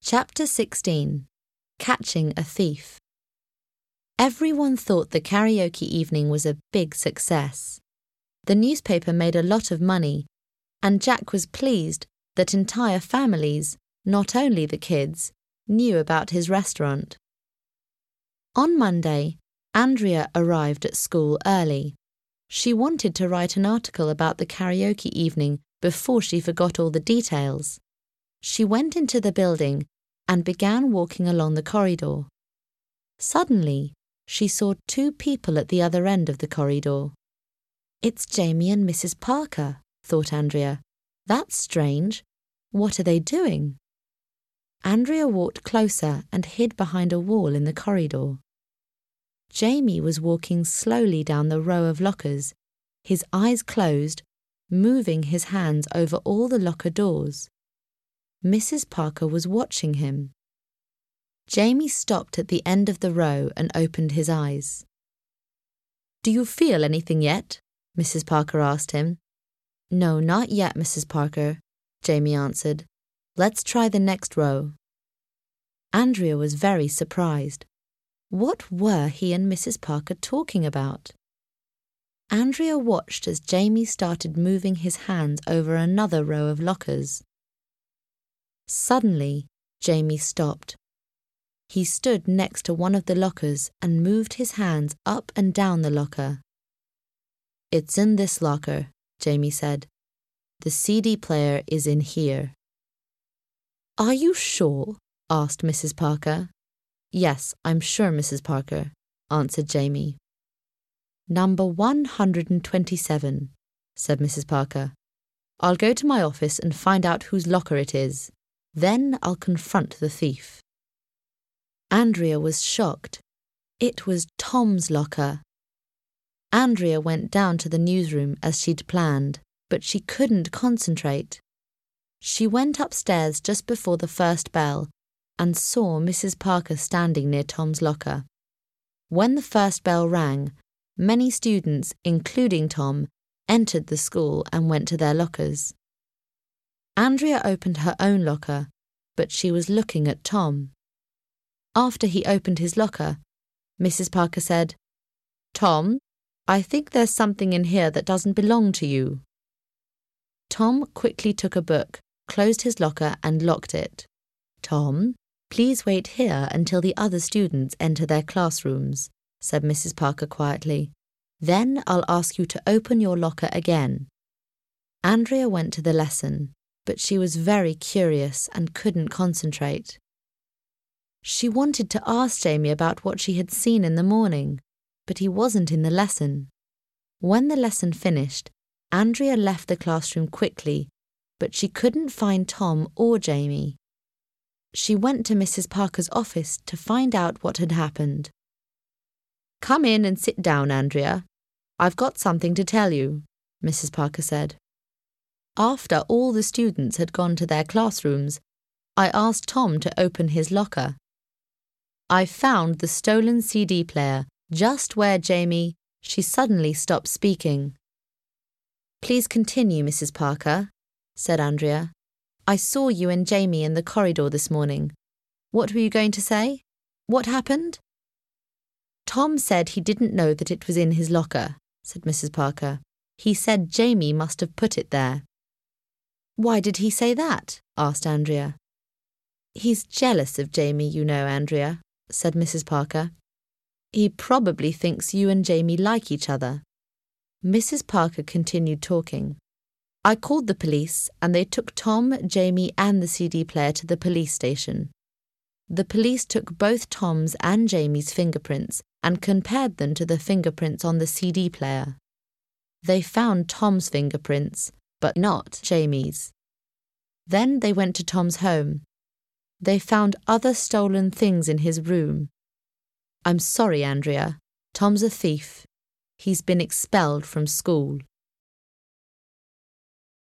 Chapter 16. Catching a Thief. Everyone thought the karaoke evening was a big success. The newspaper made a lot of money, and Jack was pleased that entire families, not only the kids, knew about his restaurant. On Monday, Andrea arrived at school early. She wanted to write an article about the karaoke evening before she forgot all the details. She went into the building and began walking along the corridor. Suddenly, she saw two people at the other end of the corridor. "It's Jamie and Mrs. Parker," thought Andrea. "That's strange. What are they doing?" Andrea walked closer and hid behind a wall in the corridor. Jamie was walking slowly down the row of lockers, his eyes closed, moving his hands over all the locker doors. Mrs. Parker was watching him. Jamie stopped at the end of the row and opened his eyes. "Do you feel anything yet?" Mrs. Parker asked him. "No, not yet, Mrs. Parker," Jamie answered. "Let's try the next row." Andrea was very surprised. What were he and Mrs. Parker talking about? Andrea watched as Jamie started moving his hands over another row of lockers. Suddenly, Jamie stopped. He stood next to one of the lockers and moved his hands up and down the locker. "It's in this locker," Jamie said. "The CD player is in here." "Are you sure?" asked Mrs. Parker. "Yes, I'm sure, Mrs. Parker," answered Jamie. "Number 127, said Mrs. Parker. "I'll go to my office and find out whose locker it is. Then I'll confront the thief." Andrea was shocked. It was Tom's locker. Andrea went down to the newsroom as she'd planned, but she couldn't concentrate. She went upstairs just before the first bell and saw Mrs. Parker standing near Tom's locker. When the first bell rang, many students, including Tom, entered the school and went to their lockers. Andrea opened her own locker, but she was looking at Tom. After he opened his locker, Mrs. Parker said, "Tom, I think there's something in here that doesn't belong to you." Tom quickly took a book, closed his locker and locked it. "Tom, please wait here until the other students enter their classrooms," said Mrs. Parker quietly. "Then I'll ask you to open your locker again." Andrea went to the lesson, but she was very curious and couldn't concentrate. She wanted to ask Jamie about what she had seen in the morning, but he wasn't in the lesson. When the lesson finished, Andrea left the classroom quickly, but she couldn't find Tom or Jamie. She went to Mrs. Parker's office to find out what had happened. "Come in and sit down, Andrea. I've got something to tell you," Mrs. Parker said. "After all the students had gone to their classrooms, I asked Tom to open his locker. I found the stolen CD player just where Jamie..." She suddenly stopped speaking. "Please continue, Mrs. Parker," said Andrea. "I saw you and Jamie in the corridor this morning. What were you going to say? What happened?" "Tom said he didn't know that it was in his locker," said Mrs. Parker. "He said Jamie must have put it there." "Why did he say that?" asked Andrea. "He's jealous of Jamie, you know, Andrea," said Mrs. Parker. "He probably thinks you and Jamie like each other." Mrs. Parker continued talking. "I called the police and they took Tom, Jamie and the CD player to the police station. The police took both Tom's and Jamie's fingerprints and compared them to the fingerprints on the CD player. They found Tom's fingerprints, but not Jamie's. Then they went to Tom's home. They found other stolen things in his room. I'm sorry, Andrea. Tom's a thief. He's been expelled from school."